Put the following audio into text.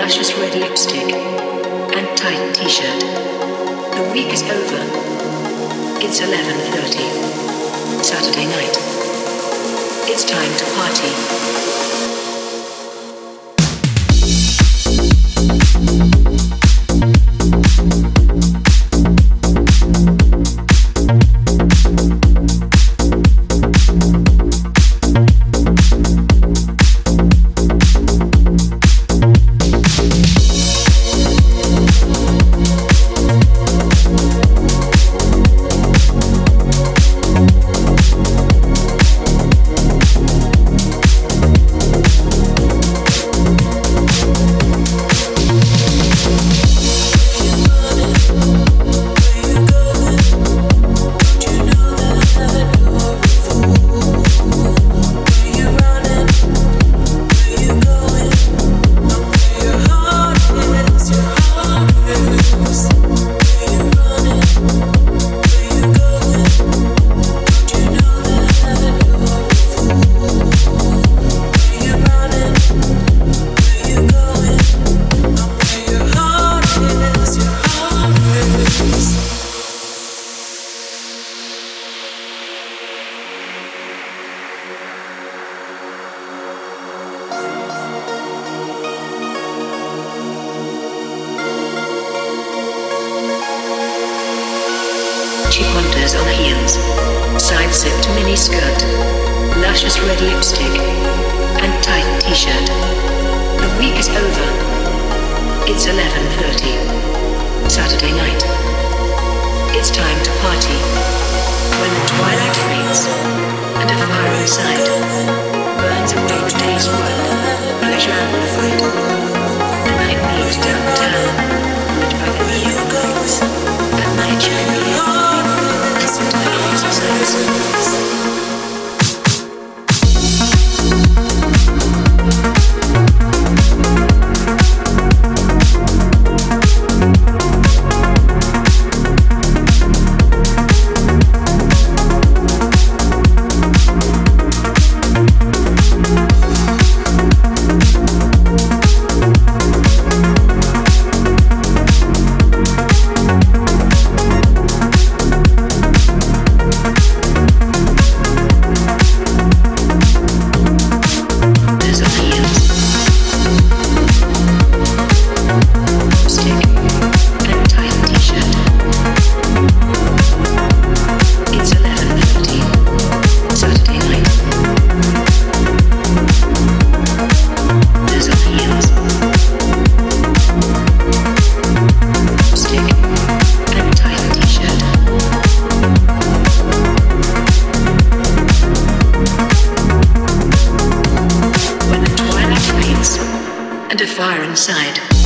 luscious red lipstick, and tight t-shirt. The week is over. It's 11:30. Saturday night. It's time to party. She wanders on heels, side-sipped mini-skirt, luscious red lipstick, and tight t-shirt. The week is over. It's 11:30. Saturday night. It's time to party. When the twilight fades, and a fire inside burns away the day's work, pleasure and fight. The night moves downtown, lit by the neon lights, and night chandelier. And a fire inside.